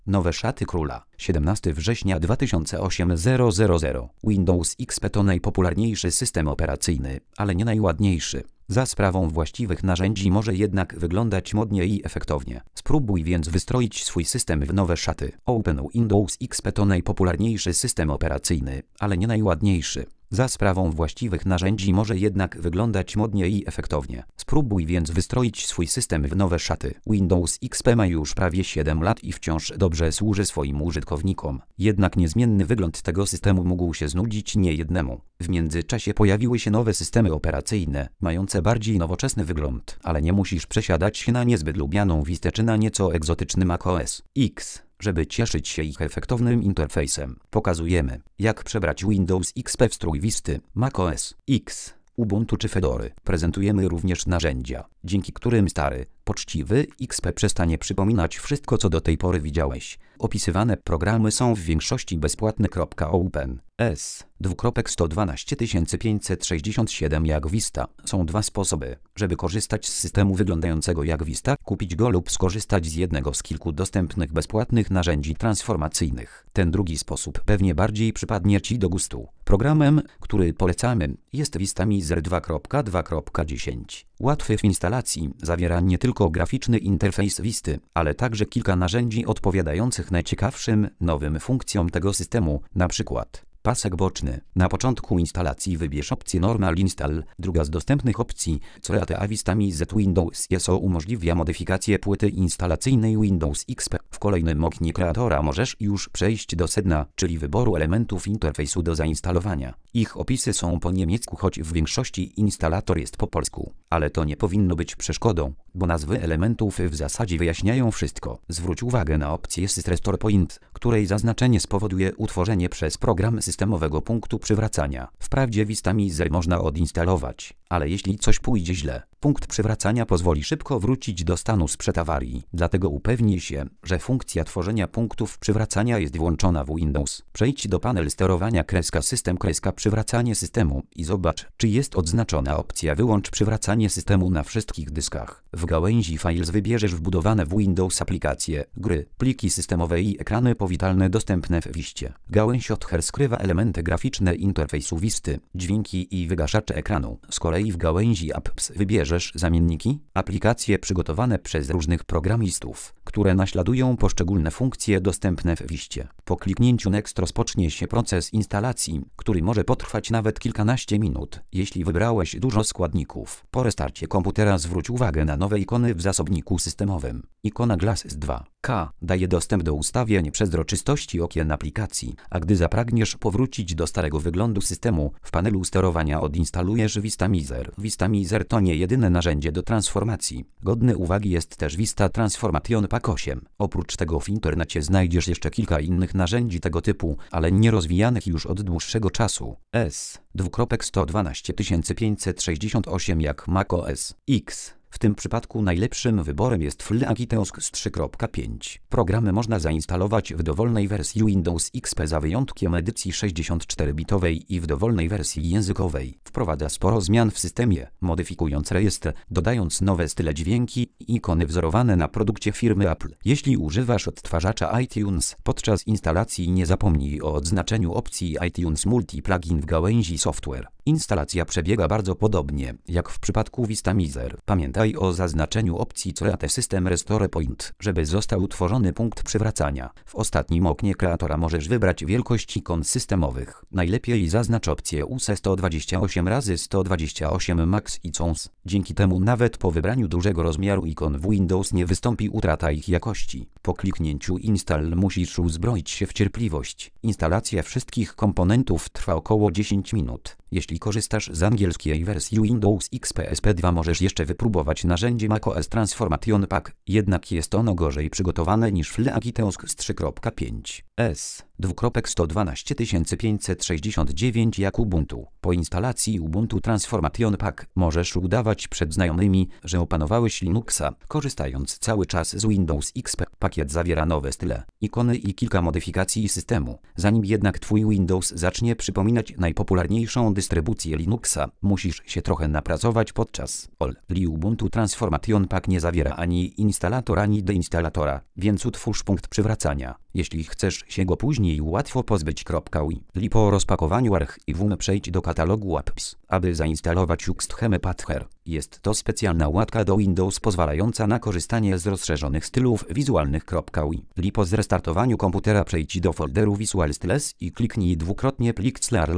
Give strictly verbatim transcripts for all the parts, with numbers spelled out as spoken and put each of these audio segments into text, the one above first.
Nowe szaty króla. siedemnastego września dwa tysiące osiemego. Windows X P to najpopularniejszy system operacyjny, ale nie najładniejszy. Za sprawą właściwych narzędzi może jednak wyglądać modnie i efektownie. Spróbuj więc wystroić swój system w nowe szaty. Open Windows X P to najpopularniejszy system operacyjny, ale nie najładniejszy. Za sprawą właściwych narzędzi może jednak wyglądać modnie i efektownie. Spróbuj więc wystroić swój system w nowe szaty. Windows X P ma już prawie siedem lat i wciąż dobrze służy swoim użytkownikom. Jednak niezmienny wygląd tego systemu mógł się znudzić niejednemu. W międzyczasie pojawiły się nowe systemy operacyjne, mające bardziej nowoczesny wygląd, ale nie musisz przesiadać się na niezbyt lubianą Vistę czy na nieco egzotyczny macOS X. Żeby cieszyć się ich efektownym interfejsem, pokazujemy, jak przebrać Windows X P w strój Visty, macOS X, Ubuntu czy Fedory. Prezentujemy również narzędzia, dzięki którym stary, poczciwy X P przestanie przypominać wszystko, co do tej pory widziałeś. Opisywane programy są w większości bezpłatne. Open S sto dwanaście tysięcy pięćset sześćdziesiąt siedem jak Vista. Są dwa sposoby, żeby korzystać z systemu wyglądającego jak Vista, kupić go lub skorzystać z jednego z kilku dostępnych bezpłatnych narzędzi transformacyjnych. Ten drugi sposób pewnie bardziej przypadnie Ci do gustu. Programem, który polecamy, jest VistaMizer dwa kropka dwa kropka dziesięć. Łatwy w instalacji, zawiera nie tylko graficzny interfejs Visty, ale także kilka narzędzi odpowiadających najciekawszym, nowym funkcjom tego systemu, na przykład pasek boczny. Na początku instalacji wybierz opcję Normal Install. Druga z dostępnych opcji, Create a VistaMizer Windows I S O umożliwia modyfikację płyty instalacyjnej Windows X P. W kolejnym oknie kreatora możesz już przejść do sedna, czyli wyboru elementów interfejsu do zainstalowania. Ich opisy są po niemiecku, choć w większości instalator jest po polsku. Ale to nie powinno być przeszkodą, bo nazwy elementów w zasadzie wyjaśniają wszystko. Zwróć uwagę na opcję System Restore Point, której zaznaczenie spowoduje utworzenie przez program systemowego punktu przywracania. Wprawdzie VistaMizer można odinstalować, ale jeśli coś pójdzie źle, punkt przywracania pozwoli szybko wrócić do stanu sprzed awarii. Dlatego upewnij się, że funkcja tworzenia punktów przywracania jest włączona w Windows. Przejdź do panel sterowania kreska system kreska przywracanie systemu i zobacz, czy jest odznaczona opcja wyłącz przywracanie systemu na wszystkich dyskach. W gałęzi Files wybierzesz wbudowane w Windows aplikacje, gry, pliki systemowe i ekrany powitalne dostępne w Viście. Gałęź Other skrywa elementy graficzne interfejsu Visty, dźwięki i wygaszacze ekranu. Z kolei w gałęzi Apps wybierzesz zamienniki, aplikacje przygotowane przez różnych programistów, które naśladują poszczególne funkcje dostępne w Viście. Po kliknięciu Next rozpocznie się proces instalacji, który może potrwać nawet kilkanaście minut, jeśli wybrałeś dużo składników. Po restarcie komputera zwróć uwagę na nowe ikony w zasobniku systemowym. Ikona Glasses dwa K daje dostęp do ustawień przezroczystości okien aplikacji, a gdy zapragniesz powrócić do starego wyglądu systemu, w panelu sterowania odinstalujesz VistaMizer. VistaMizer to nie jedyne narzędzie do transformacji. Godny uwagi jest też Vista Transformation Pack osiem. Oprócz tego w internecie znajdziesz jeszcze kilka innych narzędzi tego typu, ale nie rozwijanych już od dłuższego czasu. S sto dwanaście tysięcy pięćset sześćdziesiąt osiem jak macOS X. W tym przypadku najlepszym wyborem jest FreeAkiTeosk trzy kropka pięć. Programy można zainstalować w dowolnej wersji Windows X P za wyjątkiem edycji sześćdziesiąt cztery bitowej i w dowolnej wersji językowej. Wprowadza sporo zmian w systemie, modyfikując rejestr, dodając nowe style dźwięki i ikony wzorowane na produkcie firmy Apple. Jeśli używasz odtwarzacza iTunes, podczas instalacji nie zapomnij o odznaczeniu opcji iTunes Multi Plugin w gałęzi Software. Instalacja przebiega bardzo podobnie, jak w przypadku VistaMizer. Pamiętaj o zaznaczeniu opcji Create System Restore Point, żeby został utworzony punkt przywracania. W ostatnim oknie kreatora możesz wybrać wielkość ikon systemowych. Najlepiej zaznacz opcję U S E sto dwadzieścia osiem razy sto dwadzieścia osiem Max Icons. Dzięki temu nawet po wybraniu dużego rozmiaru ikon w Windows nie wystąpi utrata ich jakości. Po kliknięciu Install musisz uzbroić się w cierpliwość. Instalacja wszystkich komponentów trwa około dziesięć minut. Jeśli korzystasz z angielskiej wersji Windows X P S P dwa, możesz jeszcze wypróbować narzędzie macOS Transformation Pack, jednak jest ono gorzej przygotowane niż FreeAkiTeosk trzy kropka pięć. S dwukropek sto dwanaście tysięcy pięćset sześćdziesiąt dziewięć jak Ubuntu. Po instalacji Ubuntu Transformation Pack możesz udawać przed znajomymi, że opanowałeś Linuxa, korzystając cały czas z Windows X P. Pakiet zawiera nowe style, ikony i kilka modyfikacji systemu. Zanim jednak twój Windows zacznie przypominać najpopularniejszą dystrybucję Linuxa, musisz się trochę napracować podczas All Li Ubuntu Transformation Pack nie zawiera ani instalatora, ani deinstalatora, więc utwórz punkt przywracania, jeśli chcesz się go później łatwo pozbyć. Li po rozpakowaniu archiwum przejdź do katalogu apps, aby zainstalować Uxtheme Patcher. Jest to specjalna łatka do Windows pozwalająca na korzystanie z rozszerzonych stylów wizualnych. Li po zrestartowaniu komputera przejdź do folderu Visual Styles i kliknij dwukrotnie plik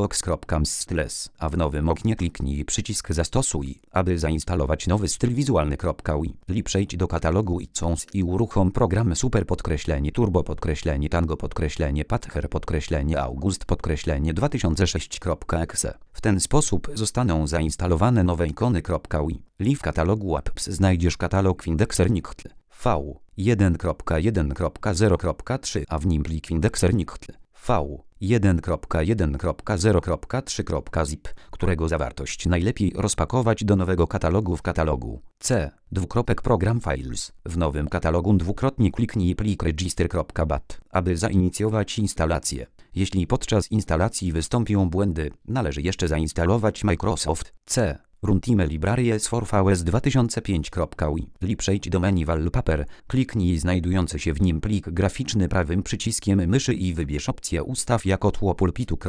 Styles, a w nowym oknie kliknij przycisk Zastosuj, aby zainstalować nowy styl wizualny. Li przejdź do katalogu iTunes i uruchom program super podkreślenie turbo podkreślenie tango podkreślenie Patcher podkreślenie August podkreślenie dwa tysiące sześć kropka e x e. W ten sposób zostaną zainstalowane nowe ikony. Li w katalogu apps znajdziesz katalog Windexer.nichtl V jeden kropka jeden kropka zero kropka trzy, a w nim plik Windexer.nichtl V jeden kropka jeden kropka zero kropka trzy kropka zip, którego zawartość najlepiej rozpakować do nowego katalogu w katalogu C dwukropek Program Files. W nowym katalogu dwukrotnie kliknij plik register.bat, aby zainicjować instalację. Jeśli podczas instalacji wystąpią błędy, należy jeszcze zainstalować Microsoft C Runtime Libraries for V S dwa tysiące pięć. Li przejdź do menu Wallpaper, kliknij znajdujący się w nim plik graficzny prawym przyciskiem myszy i wybierz opcję Ustaw jako tło pulpitu.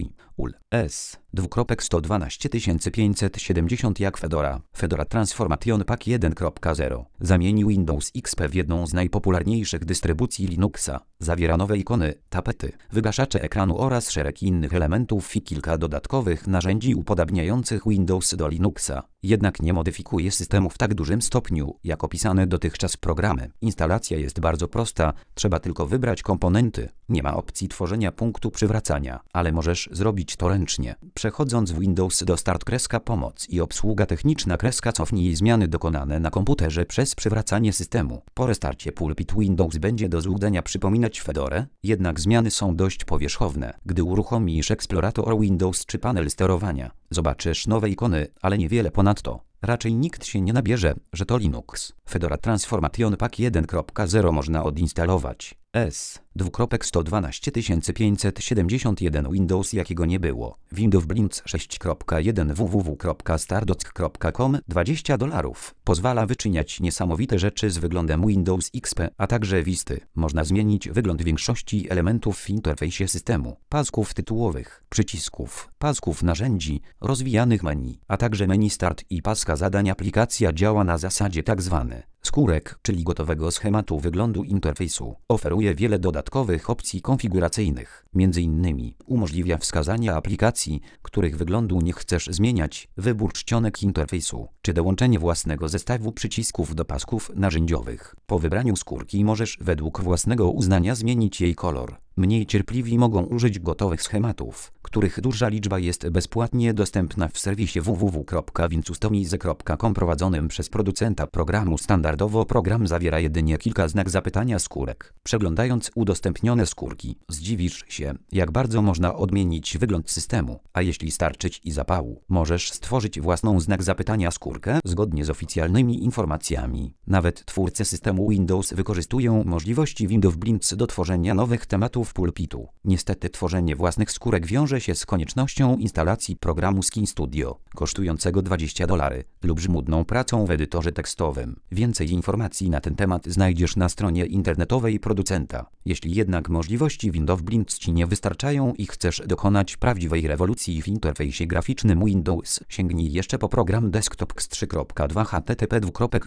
Ul S dwukropek sto dwanaście tysięcy pięćset siedemdziesiąt jak Fedora. Fedora Transformation Pack jeden kropka zero zamieni Windows X P w jedną z najpopularniejszych dystrybucji Linuxa. Zawiera nowe ikony, tapety, wygaszacze ekranu oraz szereg innych elementów i kilka dodatkowych narzędzi upodabniających Windows do Linuxa. Jednak nie modyfikuje systemu w tak dużym stopniu, jak opisane dotychczas programy. Instalacja jest bardzo prosta, trzeba tylko wybrać komponenty. Nie ma opcji tworzenia punktu przywracania, ale możesz zrobić to ręcznie. Przechodząc w Windows do Start kreska Pomoc i Obsługa Techniczna kreska Cofnij zmiany dokonane na komputerze przez przywracanie systemu. Po restarcie pulpit Windows będzie do złudzenia przypominać Fedorę, jednak zmiany są dość powierzchowne. Gdy uruchomisz Explorator Windows czy panel sterowania, zobaczysz nowe ikony, ale niewiele ponadto. Raczej nikt się nie nabierze, że to Linux. Fedora Transformation Pack jeden kropka zero można odinstalować. S dwukropek sto dwanaście tysięcy pięćset siedemdziesiąt jeden Windows jakiego nie było. Windows Blinds sześć kropka jeden www kropka stardock kropka com dwadzieścia dolarów. Pozwala wyczyniać niesamowite rzeczy z wyglądem Windows X P, a także Visty. Można zmienić wygląd większości elementów w interfejsie systemu. Pasków tytułowych, przycisków, pasków narzędzi, rozwijanych menu, a także menu Start i paska zadań. Aplikacja działa na zasadzie tzw. skórek, czyli gotowego schematu wyglądu interfejsu. Oferuje wiele dodatkowych opcji konfiguracyjnych. Między innymi umożliwia wskazanie aplikacji, których wyglądu nie chcesz zmieniać, wybór czcionek interfejsu, czy dołączenie własnego zestawu przycisków do pasków narzędziowych. Po wybraniu skórki możesz według własnego uznania zmienić jej kolor. Mniej cierpliwi mogą użyć gotowych schematów, których duża liczba jest bezpłatnie dostępna w serwisie www kropka wincustomize kropka com prowadzonym przez producenta programu. Standardowo program zawiera jedynie kilka znak zapytania skórek. Przeglądając udostępnione skórki, zdziwisz się, jak bardzo można odmienić wygląd systemu. A jeśli starczyć i zapału, możesz stworzyć własną znak zapytania skórkę zgodnie z oficjalnymi informacjami. Nawet twórcy systemu Windows wykorzystują możliwości Windows Blinds do tworzenia nowych tematów pulpitu. Niestety tworzenie własnych skórek wiąże się z koniecznością instalacji programu Skin Studio, kosztującego dwadzieścia dolarów, lub żmudną pracą w edytorze tekstowym. Więcej informacji na ten temat znajdziesz na stronie internetowej producenta. Jeśli jednak możliwości Windows Blinds Ci nie wystarczają i chcesz dokonać prawdziwej rewolucji w interfejsie graficznym Windows, sięgnij jeszcze po program Desktop X trzy kropka dwa h t t p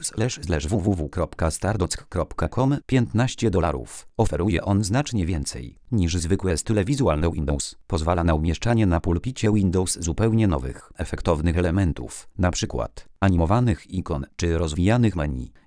www kropka stardock kropka com piętnaście dolarów. Oferuje on znacznie więcej niż zwykłe style wizualne Windows. Pozwala na umieszczanie na pulpicie Windows zupełnie nowych, efektownych elementów, na przykład animowanych ikon czy rozwijanych menu.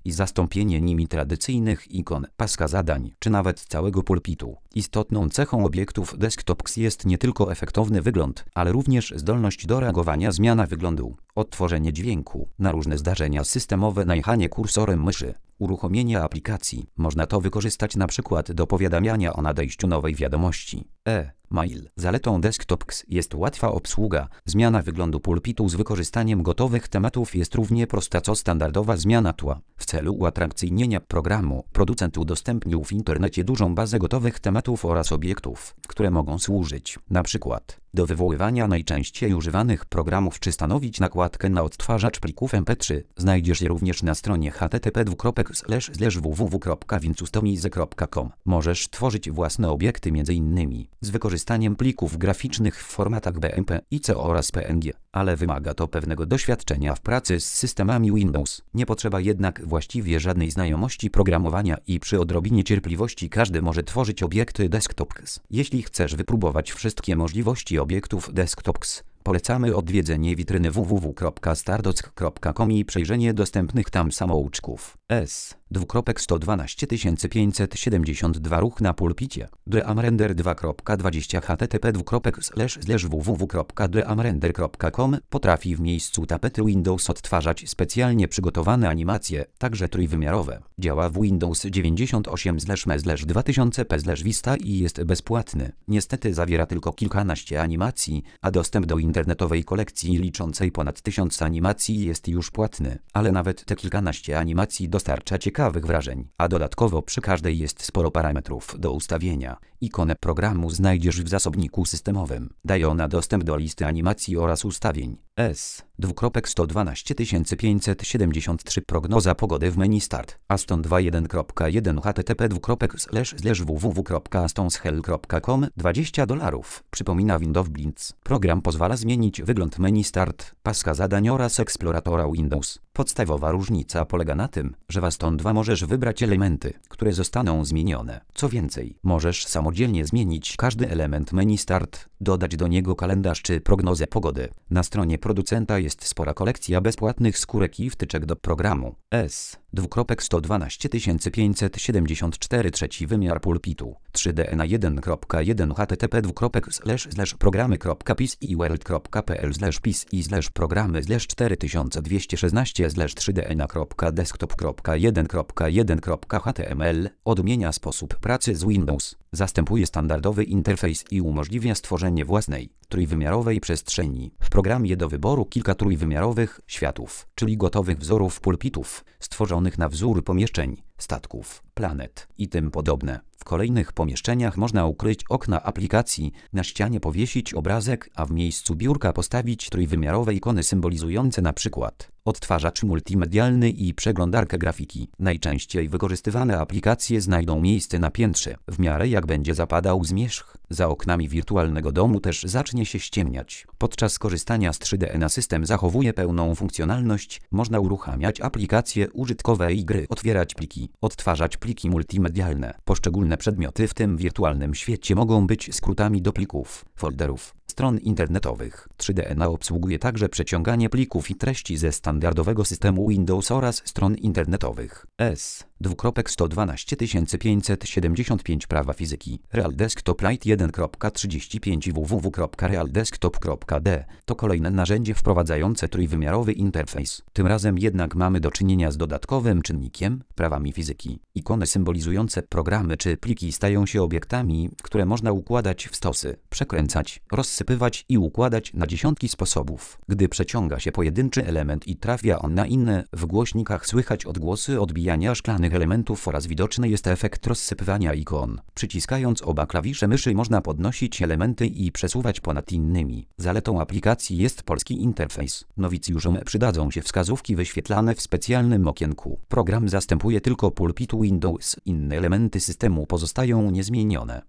i zastąpienie nimi tradycyjnych ikon, paska zadań, czy nawet całego pulpitu. Istotną cechą obiektów Desktops jest nie tylko efektowny wygląd, ale również zdolność do reagowania zmiana wyglądu, odtworzenie dźwięku na różne zdarzenia systemowe, najechanie kursorem myszy, uruchomienie aplikacji. Można to wykorzystać na przykład do powiadamiania o nadejściu nowej wiadomości. E-mail. Zaletą Desktops jest łatwa obsługa. Zmiana wyglądu pulpitu z wykorzystaniem gotowych tematów jest równie prosta co standardowa zmiana tła. W celu uatrakcyjnienia programu, producent udostępnił w internecie dużą bazę gotowych tematów oraz obiektów, które mogą służyć, na przykład, do wywoływania najczęściej używanych programów czy stanowić nakładkę na odtwarzacz plików em pe trzy. Znajdziesz je również na stronie h t t p slash w w w kropka wincustomize kropka com. Możesz tworzyć własne obiekty m.in. z wykorzystaniem plików graficznych w formatach B M P, I C oraz P N G, ale wymaga to pewnego doświadczenia w pracy z systemami Windows. Nie potrzeba jednak właściwie żadnej znajomości programowania i przy odrobinie cierpliwości każdy może tworzyć obiekty Desktops. Jeśli chcesz wypróbować wszystkie możliwości obiektów Desktops, polecamy odwiedzenie witryny w w w kropka stardock kropka com i przejrzenie dostępnych tam samouczków. S. dwukropek sto dwanaście tysięcy pięćset siedemdziesiąt dwa ruch na pulpicie. Dreamrender dwa kropka dwadzieścia h t t p dwukropek slash slash w w w kropka dreamrender kropka com potrafi w miejscu tapety Windows odtwarzać specjalnie przygotowane animacje, także trójwymiarowe. Działa w Windows dziewięćdziesiąt osiem M dwa tysiące P Vista i jest bezpłatny. Niestety zawiera tylko kilkanaście animacji, a dostęp do internetowej kolekcji liczącej ponad tysiąc animacji jest już płatny, ale nawet te kilkanaście animacji dostarcza ciekawych wrażeń, a dodatkowo przy każdej jest sporo parametrów do ustawienia. Ikonę programu znajdziesz w zasobniku systemowym. Daje ona dostęp do listy animacji oraz ustawień. S. dwukropek sto dwanaście tysięcy pięćset siedemdziesiąt trzy Prognoza pogody w menu Start. Aston dwa jeden kropka jeden h t t p dwukropek slash slash w w w kropka astonshell kropka com dwadzieścia dolarów. Przypomina Windows Blinds. Program pozwala zmienić wygląd menu Start, paska zadań oraz eksploratora Windows. Podstawowa różnica polega na tym, że w Aston dwa możesz wybrać elementy, które zostaną zmienione. Co więcej, możesz samodzielnie zmienić każdy element menu Start, dodać do niego kalendarz czy prognozę pogody. Na stronie producenta jest spora kolekcja bezpłatnych skórek i wtyczek do programu. S. dwukropek sto dwanaście tysięcy pięćset siedemdziesiąt cztery Trzeci wymiar pulpitu. trzy D na jeden kropka jeden h t t p dwukropek slash slash programy kropka pis i world kropka p l slash pis i slash programy slash cztery tysiące dwieście szesnaście slash trzy d na kropka desktop kropka jeden kropka jeden kropka h t m l odmienia sposób pracy z Windows. Zastępuje standardowy interfejs i umożliwia stworzenie własnej, trójwymiarowej przestrzeni. W programie do wyboru kilka trójwymiarowych światów, czyli gotowych wzorów pulpitów, stworzonych na wzór pomieszczeń, statków, planet i tym podobne. W kolejnych pomieszczeniach można ukryć okna aplikacji, na ścianie powiesić obrazek, a w miejscu biurka postawić trójwymiarowe ikony symbolizujące na przykład odtwarzacz multimedialny i przeglądarkę grafiki. Najczęściej wykorzystywane aplikacje znajdą miejsce na piętrze. W miarę jak będzie zapadał zmierzch, za oknami wirtualnego domu też zacznie się ściemniać. Podczas korzystania z trzy D na system zachowuje pełną funkcjonalność. Można uruchamiać aplikacje użytkowe i gry, otwierać pliki, odtwarzać pliki multimedialne. Poszczególne przedmioty w tym wirtualnym świecie mogą być skrótami do plików, folderów, stron internetowych. trzy D N A obsługuje także przeciąganie plików i treści ze standardowego systemu Windows oraz stron internetowych. S. dwukropek sto dwanaście tysięcy pięćset siedemdziesiąt pięć Prawa fizyki. Real Desktop Lite jeden kropka trzydzieści pięć w w w kropka real desktop kropka d to kolejne narzędzie wprowadzające trójwymiarowy interfejs. Tym razem jednak mamy do czynienia z dodatkowym czynnikiem, prawami fizyki. Ikony symbolizujące programy czy pliki stają się obiektami, które można układać w stosy, przekręcać, rozsypywać i układać na dziesiątki sposobów. Gdy przeciąga się pojedynczy element i trafia on na inne, w głośnikach słychać odgłosy odbijania szklanych elementów oraz widoczny jest efekt rozsypywania ikon. Przyciskając oba klawisze myszy można podnosić elementy i przesuwać ponad innymi. Zaletą aplikacji jest polski interfejs. Nowicjuszom przydadzą się wskazówki wyświetlane w specjalnym okienku. Program zastępuje tylko pulpitu Windows. Inne elementy systemu pozostają niezmienione.